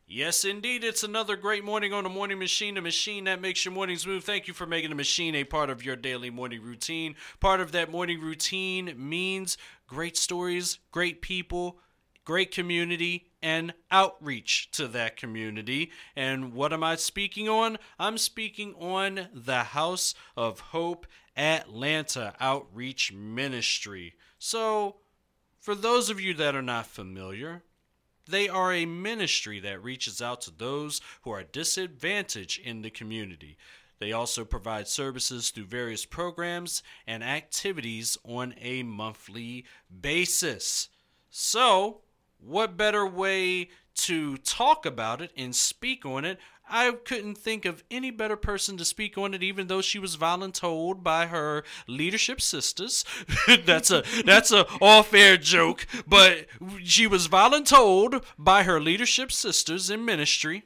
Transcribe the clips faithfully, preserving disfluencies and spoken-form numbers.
Yes, indeed. It's another great morning on the Morning Machine, a machine that makes your mornings move. Thank you for making the machine a part of your daily morning routine. Part of that morning routine means great stories, great people, great community, and outreach to that community. And what am I speaking on? I'm speaking on the House of Hope Atlanta Outreach Ministry. So, for those of you that are not familiar, they are a ministry that reaches out to those who are disadvantaged in the community. They also provide services through various programs and activities on a monthly basis. So, what better way to talk about it and speak on it? I couldn't think of any better person to speak on it, even though she was voluntold by her leadership sisters. that's a that's a off-air joke, but she was voluntold by her leadership sisters in ministry.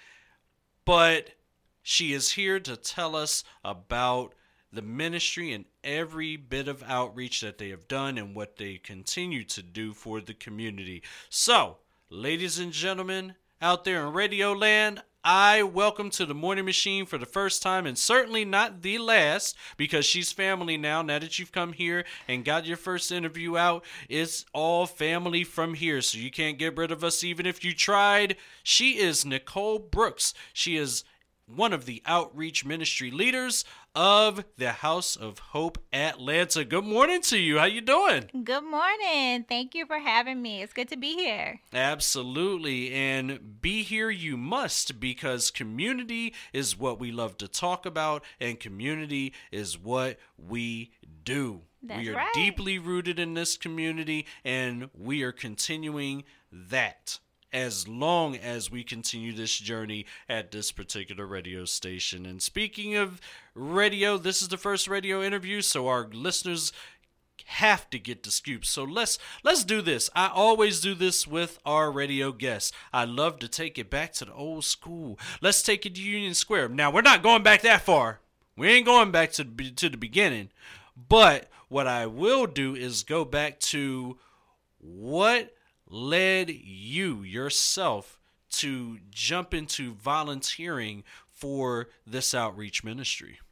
But she is here to tell us about the ministry and every bit of outreach that they have done and what they continue to do for the community. So, ladies and gentlemen, out there in Radio Land, I welcome to the Morning Machine for the first time, and certainly not the last, because she's family now. Now that you've come here and got your first interview out, it's all family from here, so you can't get rid of us even if you tried. She is Nicole Brooks. She is one of the outreach ministry leaders of the House of Hope Atlanta. Good morning to you. How you doing? Good morning. Thank you for having me. It's good to be here. Absolutely. And be here you must, because community is what we love to talk about, and community is what we do. That's we are right. deeply rooted in this community, and we are continuing that as long as we continue this journey at this particular radio station. And speaking of radio, this is the first radio interview, so our listeners have to get the scoop. So let's let's do this. I always do this with our radio guests. I love to take it back to the old school. Let's take it to Union Square. Now, we're not going back that far. We ain't going back to, to the beginning. But what I will do is go back to what led you yourself to jump into volunteering for this outreach ministry?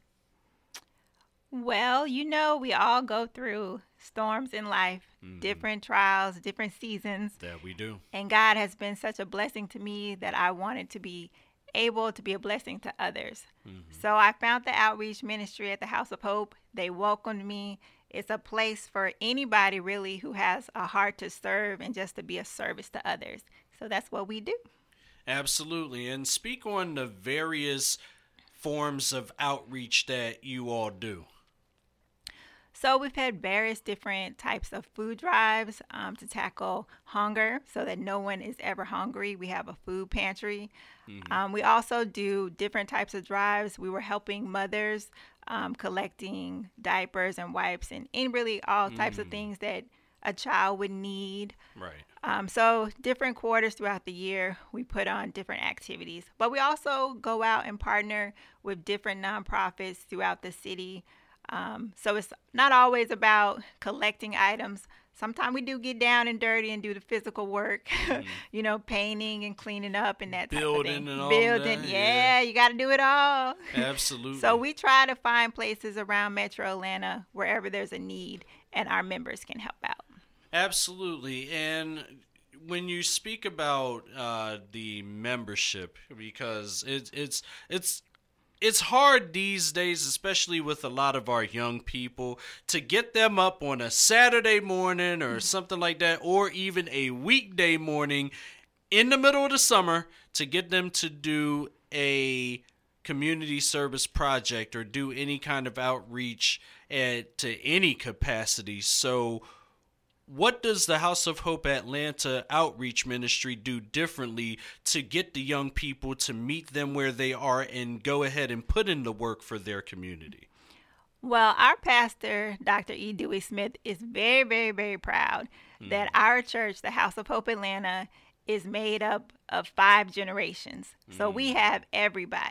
Well, you know, we all go through storms in life, mm-hmm. different trials, different seasons. That we do. And God has been such a blessing to me that I wanted to be able to be a blessing to others. Mm-hmm. So I found the outreach ministry at the House of Hope. They welcomed me. It's a place for anybody really who has a heart to serve and just to be a service to others. So that's what we do. Absolutely. And speak on the various forms of outreach that you all do. So we've had various different types of food drives um, to tackle hunger so that no one is ever hungry. We have a food pantry. Mm-hmm. Um, we also do different types of drives. We were helping mothers um, collecting diapers and wipes and, and really all types mm. of things that a child would need. Right. Um, so different quarters throughout the year, we put on different activities. But we also go out and partner with different nonprofits throughout the city. Um, so it's not always about collecting items. Sometimes we do get down and dirty and do the physical work, mm. you know, painting and cleaning up and that type Building of thing. and all Building, that. yeah, yeah. You got to do it all. Absolutely. So we try to find places around Metro Atlanta wherever there's a need and our members can help out. Absolutely. And when you speak about uh, the membership, because it, it's it's it's hard these days, especially with a lot of our young people, to get them up on a Saturday morning or something like that, or even a weekday morning in the middle of the summer to get them to do a community service project or do any kind of outreach at, to any capacity. So what does the House of Hope Atlanta Outreach Ministry do differently to get the young people to meet them where they are and go ahead and put in the work for their community? Well, our pastor, Doctor E. Dewey Smith, is very, very, very proud mm. that our church, the House of Hope Atlanta, is made up of five generations. Mm. So we have everybody.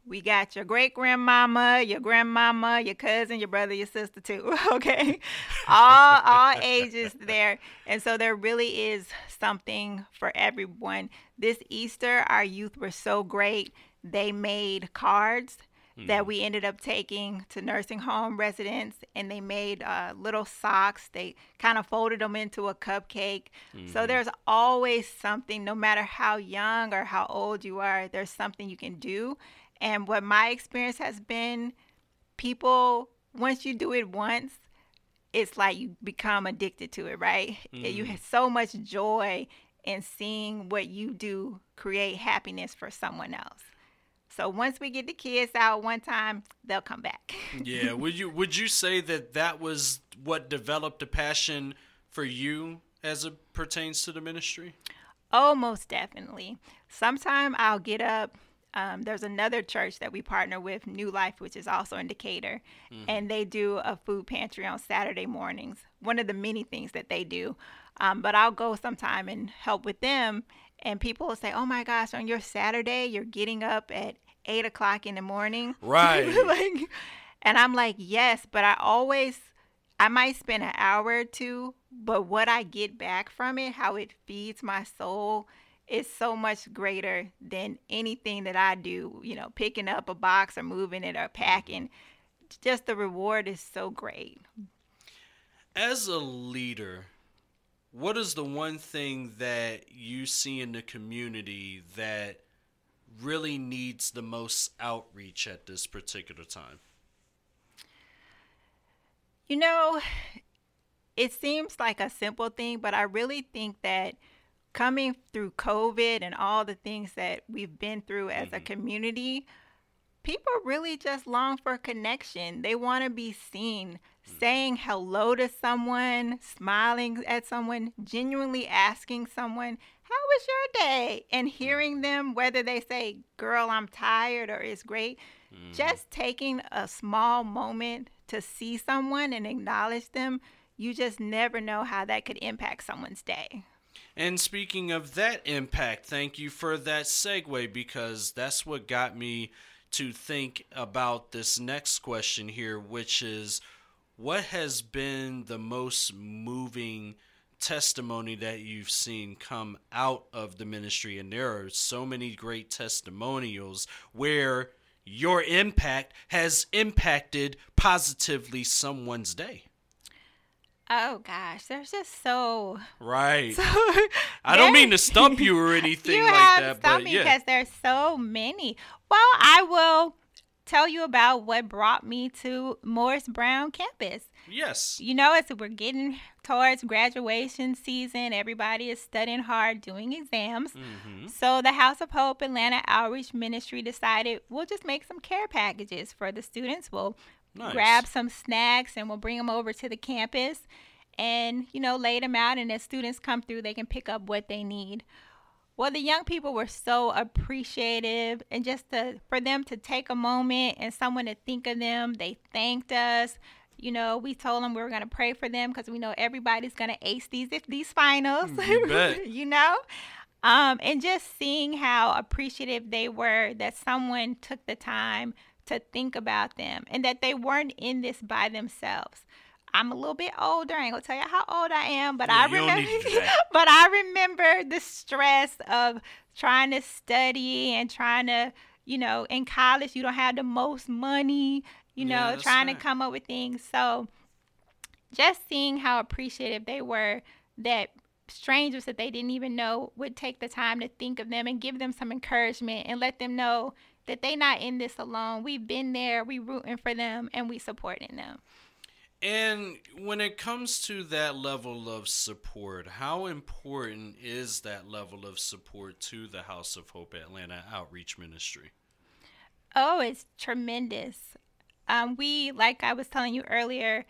We got your great grandmama, your grandmama, your cousin, your brother, your sister too. Okay, all all ages there, and so there really is something for everyone. This Easter, our youth were so great. They made cards that we ended up taking to nursing home residents, and they made uh, little socks. They kind of folded them into a cupcake. Mm-hmm. So there's always something, no matter how young or how old you are, there's something you can do. And what my experience has been, people, once you do it once, it's like you become addicted to it, right? Mm-hmm. You have so much joy in seeing what you do create happiness for someone else. So once we get the kids out one time, they'll come back. Yeah. Would you would you say that that was what developed a passion for you as it pertains to the ministry? Oh, most definitely. Sometime I'll get up. Um, there's another church that we partner with, New Life, which is also in Decatur, mm-hmm. and they do a food pantry on Saturday mornings. One of the many things that they do. Um, but I'll go sometime and help with them. And people will say, oh, my gosh, on your Saturday, you're getting up at eight o'clock in the morning. Right. like, and I'm like, yes, but I always, I might spend an hour or two, but what I get back from it, how it feeds my soul, is so much greater than anything that I do, you know, picking up a box or moving it or packing. Just the reward is so great. As a leader, what is the one thing that you see in the community that really needs the most outreach at this particular time? You know, it seems like a simple thing, but I really think that coming through COVID and all the things that we've been through as mm-hmm. a community, people really just long for connection. They want to be seen, mm-hmm. saying hello to someone, smiling at someone, genuinely asking someone, how was your day? And hearing them, whether they say, girl, I'm tired, or it's great. Mm-hmm. Just taking a small moment to see someone and acknowledge them, you just never know how that could impact someone's day. And speaking of that impact, thank you for that segue, because that's what got me to think about this next question here, which is, what has been the most moving testimony that you've seen come out of the ministry? And there are so many great testimonials where your impact has impacted positively someone's day. Oh gosh, there's just so right. So, I don't mean to stump you or anything you like have that, but me yeah, because there's so many. Well, I will tell you about what brought me to Morris Brown campus. Yes. You know, as we're getting towards graduation season, everybody is studying hard, doing exams. Mm-hmm. So the House of Hope Atlanta Outreach Ministry decided we'll just make some care packages for the students. We'll Nice. grab some snacks and we'll bring them over to the campus and, you know, lay them out. And as students come through, they can pick up what they need. Well, the young people were so appreciative, and just to, for them to take a moment and someone to think of them, they thanked us. You know, we told them we were going to pray for them because we know everybody's going to ace these if these finals, you, bet. you know, um, and just seeing how appreciative they were that someone took the time to think about them and that they weren't in this by themselves. I'm a little bit older. I ain't gonna tell you how old I am, but yeah, I remember but I remember the stress of trying to study and trying to, you know, in college you don't have the most money, you know, yeah, trying right. to come up with things. So just seeing how appreciative they were that strangers that they didn't even know would take the time to think of them and give them some encouragement and let them know that they're not in this alone. We've been there, we rooting for them, and we supporting them. And when it comes to that level of support, how important is that level of support to the House of Hope Atlanta Outreach Ministry? Oh, it's tremendous. Um, we, like I was telling you earlier,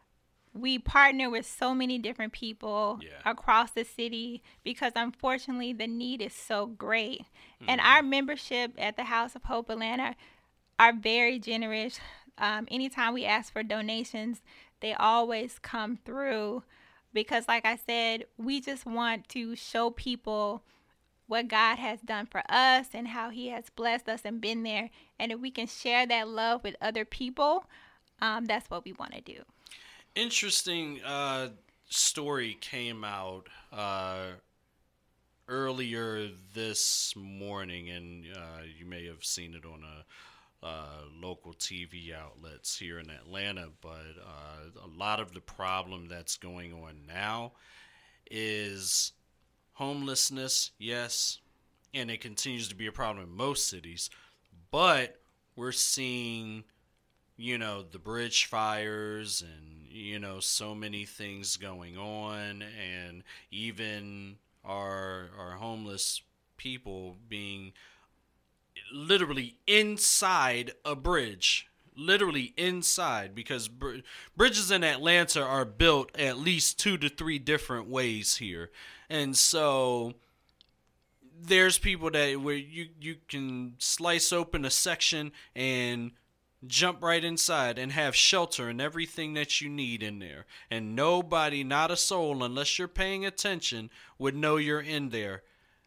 we partner with so many different people yeah. across the city because unfortunately the need is so great. Mm-hmm. And our membership at the House of Hope Atlanta are very generous. Um, anytime we ask for donations, they always come through because, like I said, we just want to show people what God has done for us and how he has blessed us and been there. And if we can share that love with other people, um, that's what we want to do. Interesting uh, story came out uh, earlier this morning, and uh, you may have seen it on a uh, local T V outlets here in Atlanta. But uh, a lot of the problem that's going on now is homelessness, yes, and it continues to be a problem in most cities, but we're seeing, you know, the bridge fires and, you know, so many things going on, and even our our homeless people being literally inside a bridge. Literally inside, because br- bridges in Atlanta are built at least two to three different ways here. And so there's people that where you, you can slice open a section and jump right inside and have shelter and everything that you need in there. And nobody, not a soul, unless you're paying attention, would know you're in there.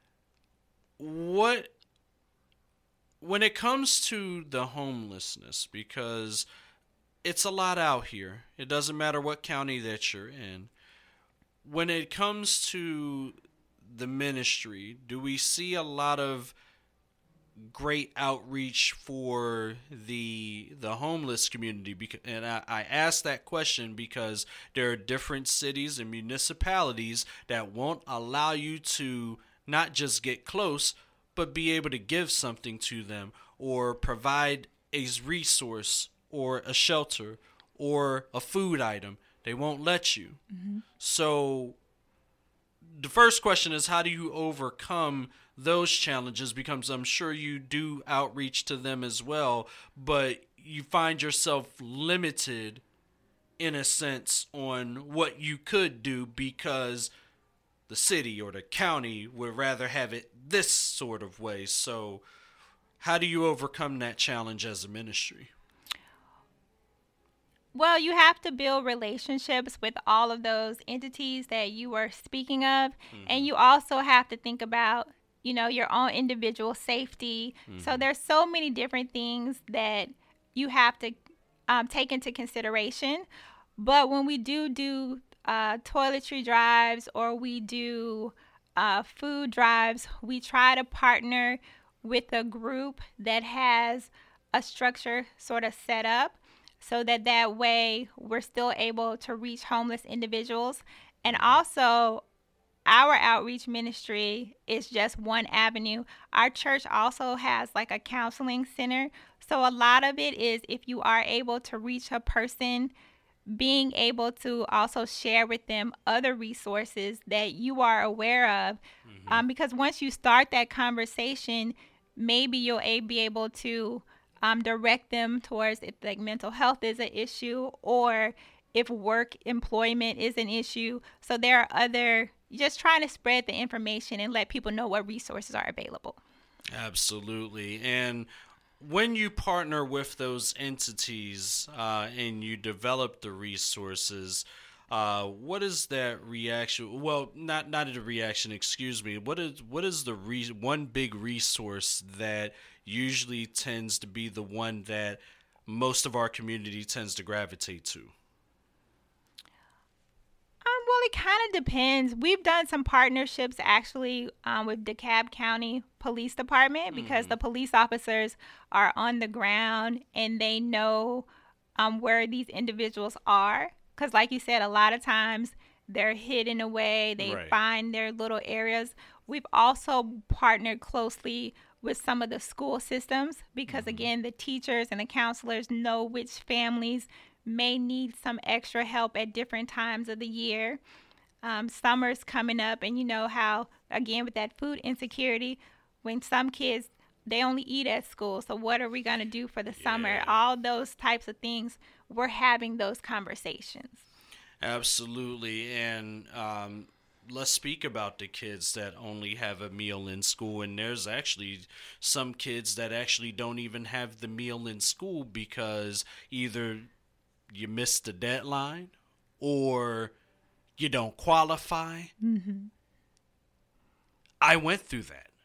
What When it comes to the homelessness, because it's a lot out here, it doesn't matter what county that you're in. When it comes to the ministry, do we see a lot of great outreach for the the homeless community? And I, I ask that question because there are different cities and municipalities that won't allow you to not just get close, but be able to give something to them or provide a resource or a shelter or a food item. They won't let you. Mm-hmm. So the first question is, how do you overcome those challenges? Because I'm sure you do outreach to them as well, but you find yourself limited in a sense on what you could do because the city or the county would rather have it this sort of way. So how do you overcome that challenge as a ministry? Well, you have to build relationships with all of those entities that you were speaking of. Mm-hmm. And you also have to think about, you know, your own individual safety. Mm-hmm. So there's so many different things that you have to um, take into consideration. But when we do do uh, toiletry drives or we do uh, food drives, we try to partner with a group that has a structure sort of set up so that that way we're still able to reach homeless individuals. And also, our outreach ministry is just one avenue. Our church also has like a counseling center. So a lot of it is if you are able to reach a person, being able to also share with them other resources that you are aware of. Mm-hmm. Um, because once you start that conversation, maybe you'll a- be able to um, direct them towards if like mental health is an issue or if work employment is an issue. So there are other, just trying to spread the information and let people know what resources are available. Absolutely. And when you partner with those entities uh, and you develop the resources, uh, what is that reaction? Well, not not a reaction. Excuse me. What is what is the re- one big resource that usually tends to be the one that most of our community tends to gravitate to? Um, well, it kind of depends. We've done some partnerships actually um, with DeKalb County Police Department because mm-hmm. the police officers are on the ground and they know um, where these individuals are. Because like you said, a lot of times they're hidden away. They right. find their little areas. We've also partnered closely with some of the school systems because, mm-hmm. again, the teachers and the counselors know which families may need some extra help at different times of the year. Um, summer's coming up, and you know how, again, with that food insecurity, when some kids, they only eat at school. So what are we going to do for the yeah. summer? All those types of things, we're having those conversations. Absolutely. And um, let's speak about the kids that only have a meal in school. And there's actually some kids that actually don't even have the meal in school because either you missed the deadline or you don't qualify. Mm-hmm. I went through that.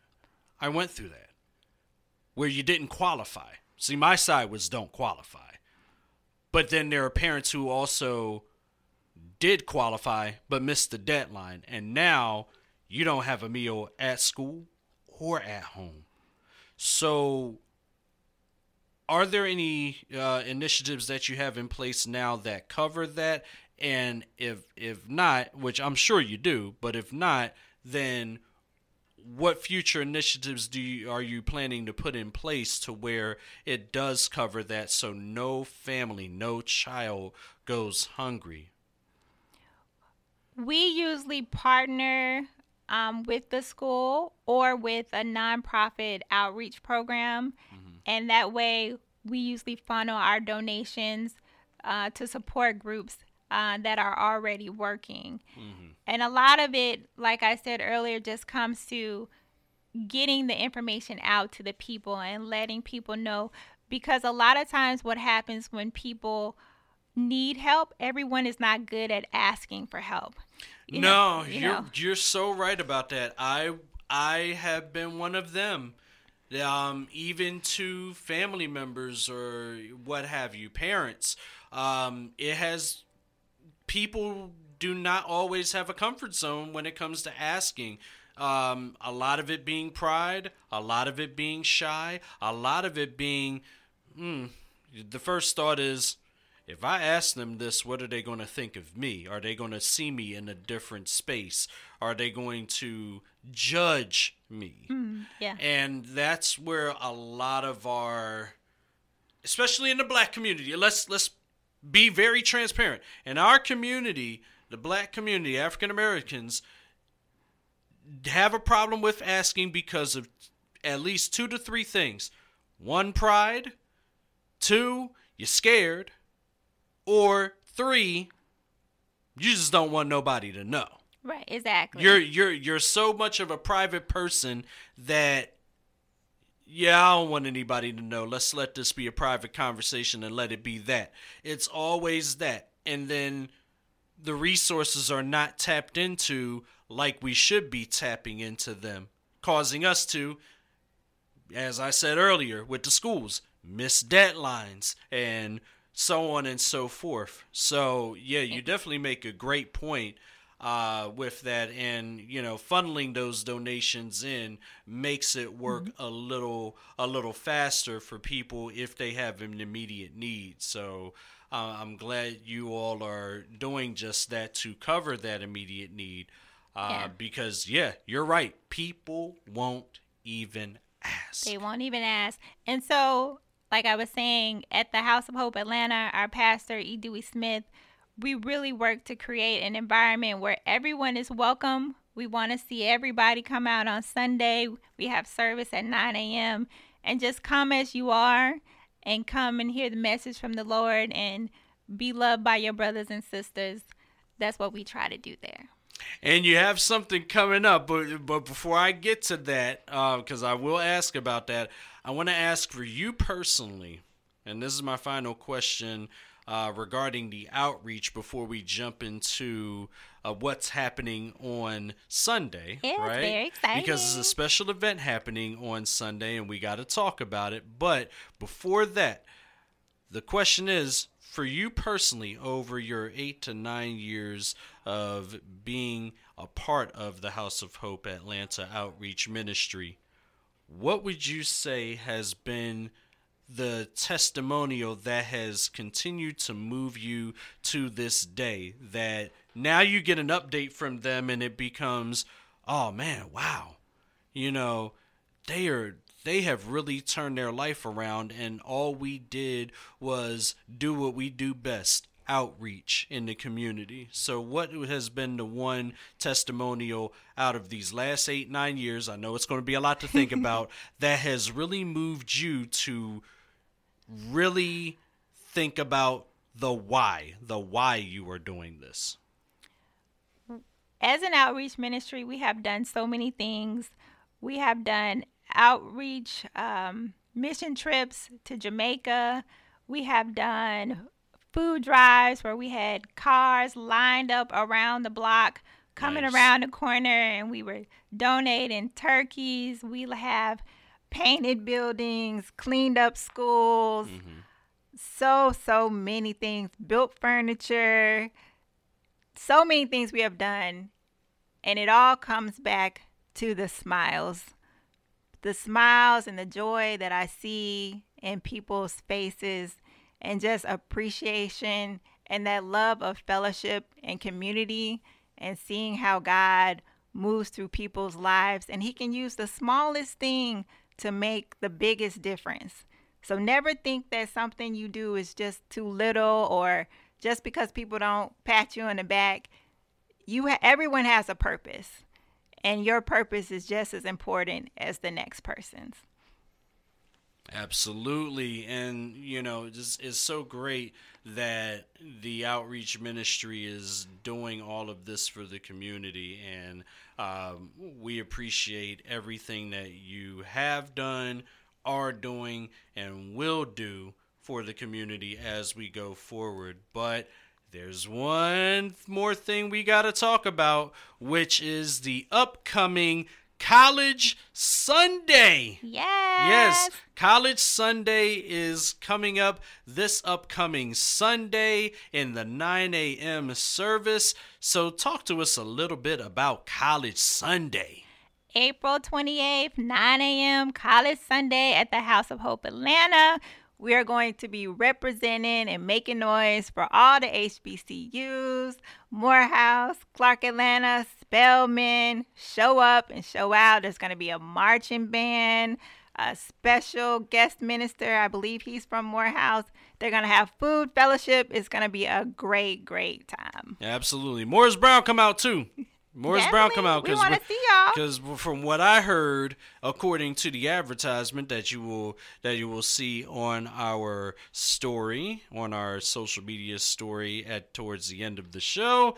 I went through that, where you didn't qualify. See, my side was don't qualify. But then there are parents who also did qualify but missed the deadline. And now you don't have a meal at school or at home. So are there any uh, initiatives that you have in place now that cover that? And if if not, which I'm sure you do, but if not, then what future initiatives do you, are you planning to put in place to where it does cover that, so no family, no child goes hungry? We usually partner um, with the school or with a nonprofit outreach program, mm-hmm. and that way we usually funnel our donations uh, to support groups uh, that are already working. Mm-hmm. And a lot of it, like I said earlier, just comes to getting the information out to the people and letting people know, because a lot of times what happens when people need help, everyone is not good at asking for help. You no, know, you you're know. you're so right about that. I I have been one of them. Um, even to family members or what have you, parents. Um, it has people do not always have a comfort zone when it comes to asking. Um, a lot of it being pride, a lot of it being shy, a lot of it being, hmm, the first thought is, if I ask them this, what are they going to think of me? Are they going to see me in a different space? Are they going to judge me? Mm, yeah. And that's where a lot of our, especially in the black community, let's let's be very transparent. In our community, the black community, African Americans, have a problem with asking because of at least two to three things. One, pride. Two, you're scared. Or three, you just don't want nobody to know. Right, exactly. You're you're you're so much of a private person that, yeah, I don't want anybody to know. Let's let this be a private conversation and let it be that. It's always that. And then the resources are not tapped into like we should be tapping into them, causing us to, as I said earlier, with the schools, miss deadlines and so on and so forth. So, yeah, you definitely make a great point uh, with that. And, you know, funneling those donations in makes it work mm-hmm. a little a little faster for people if they have an immediate need. So uh, I'm glad you all are doing just that to cover that immediate need. Uh, yeah. Because, yeah, you're right. People won't even ask. They won't even ask. And so, like I was saying, at the House of Hope Atlanta, our pastor, E. Dewey Smith, we really work to create an environment where everyone is welcome. We want to see everybody come out on Sunday. We have service at nine a.m. and just come as you are and come and hear the message from the Lord and be loved by your brothers and sisters. That's what we try to do there. And you have something coming up, but but before I get to that, because uh, I will ask about that, I want to ask for you personally, and this is my final question uh, regarding the outreach before we jump into uh, what's happening on Sunday, yeah, right? Very exciting. Because it's a special event happening on Sunday, and we got to talk about it. But before that, the question is, for you personally, over your eight to nine years of being a part of the House of Hope Atlanta Outreach Ministry, what would you say has been the testimonial that has continued to move you to this day, that now you get an update from them and it becomes, oh man, wow, you know, they are they have really turned their life around, and all we did was do what we do best, outreach in the community. So what has been the one testimonial out of these last eight, nine years, I know it's going to be a lot to think about, that has really moved you to really think about the why, the why you are doing this? As an outreach ministry, we have done so many things. We have done outreach um, mission trips to Jamaica. We have done food drives where we had cars lined up around the block coming Nice. around the corner, and we were donating turkeys. We have painted buildings, cleaned up schools, Mm-hmm. so, so many things, built furniture, so many things we have done. And it all comes back to the smiles. The smiles and the joy that I see in people's faces, and just appreciation and that love of fellowship and community, and seeing how God moves through people's lives, and he can use the smallest thing to make the biggest difference. So never think that something you do is just too little, or just because people don't pat you on the back. You ha- everyone has a purpose, and your purpose is just as important as the next person's. Absolutely. And, you know, it's, it's so great that the outreach ministry is doing all of this for the community. And um, we appreciate everything that you have done, are doing, and will do for the community as we go forward. But there's one more thing we got to talk about, which is the upcoming College Sunday. Yes. Yes, College Sunday is coming up this upcoming Sunday in the nine a.m. service. So talk to us a little bit about College Sunday. April twenty-eighth, nine a.m., College Sunday at the House of Hope Atlanta. We are going to be representing and making noise for all the H B C Us, Morehouse, Clark Atlanta, Spelman. Show up and show out. There's going to be a marching band, a special guest minister. I believe he's from Morehouse. They're going to have food fellowship. It's going to be a great, great time. Absolutely. Morris Brown come out too. Morris Brown come out, We want to see y'all. because from what I heard, according to the advertisement that you will that you will see on our story, on our social media story at towards the end of the show,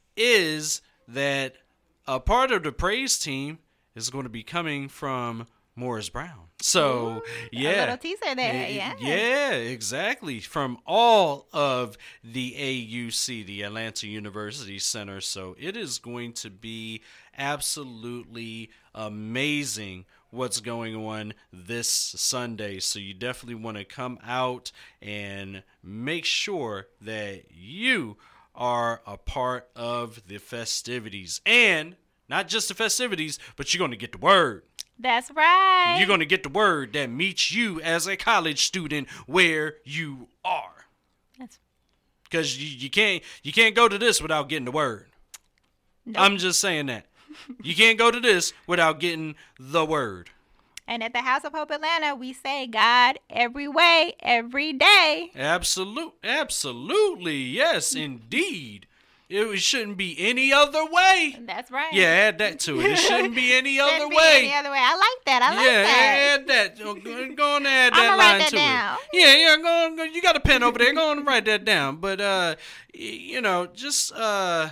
is that a part of the praise team is going to be coming from Morris Brown. So, Ooh, yeah. A little teaser there, Y- yeah. Yeah, exactly. From all of the A U C, the Atlanta University Center. So it is going to be absolutely amazing what's going on this Sunday. So you definitely want to come out and make sure that you are a part of the festivities. And not just the festivities, but you're going to get the word. That's right. You're going to get the word that meets you as a college student where you are. That's Because you, you can't you can't go to this without getting the word. Nope. I'm just saying that. You can't go to this without getting the word. And at the House of Hope Atlanta, we say God every way, every day. Absolute, absolutely, yes, indeed. It shouldn't be any other way. That's right. Yeah, add that to it. It shouldn't be any other Shouldn't be way. any other way. I like that. I like yeah, that. add that. Go go on and add I'ma that write line that to down. it. Yeah, yeah. Go on. Go, you got a pen over there. Go on and write that down. But uh, y- you know, just uh,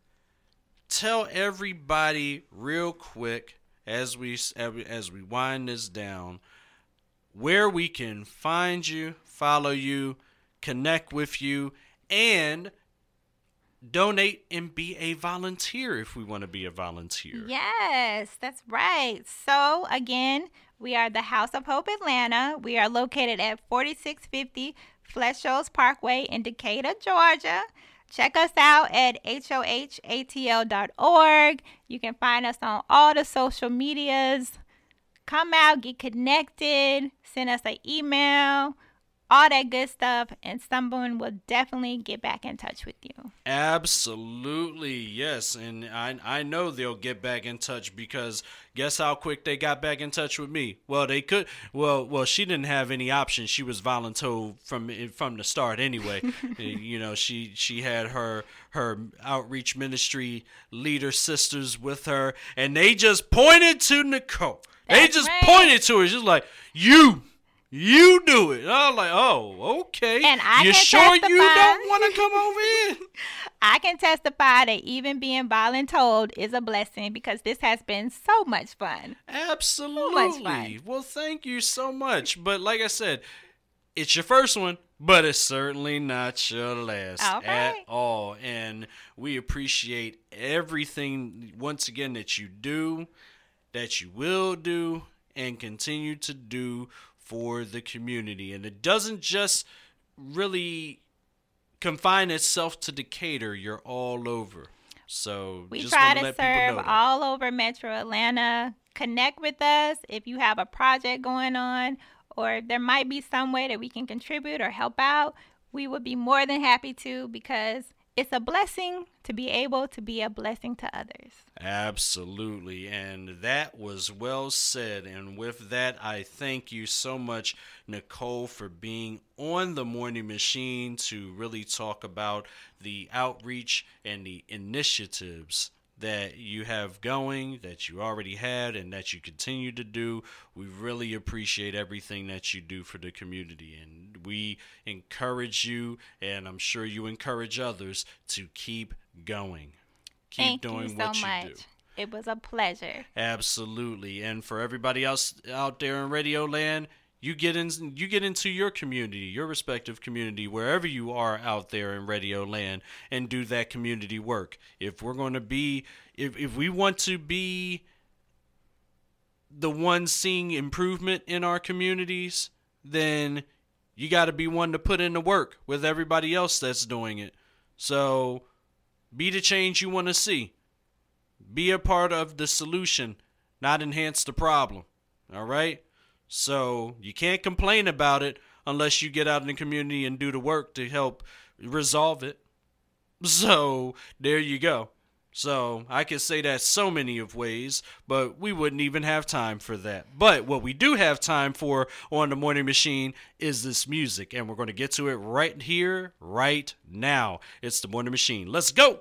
tell everybody real quick as we as we as we wind this down, where we can find you, follow you, connect with you, and donate and be a volunteer if we want to be a volunteer. Yes, that's right. So, again, we are the House of Hope Atlanta. We are located at forty-six fifty Fleshoes Parkway in Decatur, Georgia. Check us out at H O H A T L dot org. You can find us on all the social medias. Come out, get connected, send us an email, all that good stuff, and someone will definitely get back in touch with you. Absolutely, yes. And I I know they'll get back in touch, because guess how quick they got back in touch with me? Well, they could. Well, well, she didn't have any options. She was voluntold from from the start anyway. You know, she she had her her outreach ministry leader sisters with her, and they just pointed to Nicole. They That's just right. pointed to her, just like, you. You do it. I was like, oh, okay. And I you can sure testify. you don't want to come over here? I can testify that even being voluntold is a blessing, because this has been so much fun. Absolutely. fun. Well, thank you so much. But like I said, it's your first one. but it's certainly not your last All at right. all. And we appreciate everything, once again, that you do, that you will do, and continue to do for the community. And it doesn't just really confine itself to Decatur. You're all over. So We just try want to to let people serve know that. all over Metro Atlanta. Connect with us if you have a project going on, or if there might be some way that we can contribute or help out. We would be more than happy to, because it's a blessing to be able to be a blessing to others. Absolutely. And that was well said. And with that, I thank you so much, Nicole, for being on the Morning Machine to really talk about the outreach and the initiatives that you have going, that you already had, and that you continue to do. We really appreciate everything that you do for the community, and we encourage you, and I'm sure you encourage others to keep going. Keep Thank doing you so what you much. do. It was a pleasure. Absolutely. And for everybody else out there in Radio Land, you get in you get into your community, your respective community, wherever you are out there in Radio Land, and do that community work. If we're going to be if if we want to be the ones seeing improvement in our communities, then you got to be one to put in the work with everybody else that's doing it. So be the change you want to see. Be a part of the solution, not enhance the problem. All right? So you can't complain about it unless you get out in the community and do the work to help resolve it. So there you go. So I could say that so many of ways, but we wouldn't even have time for that. But what we do have time for on the Morning Machine is this music, and we're going to get to it right here, right now. It's the Morning Machine. Let's go.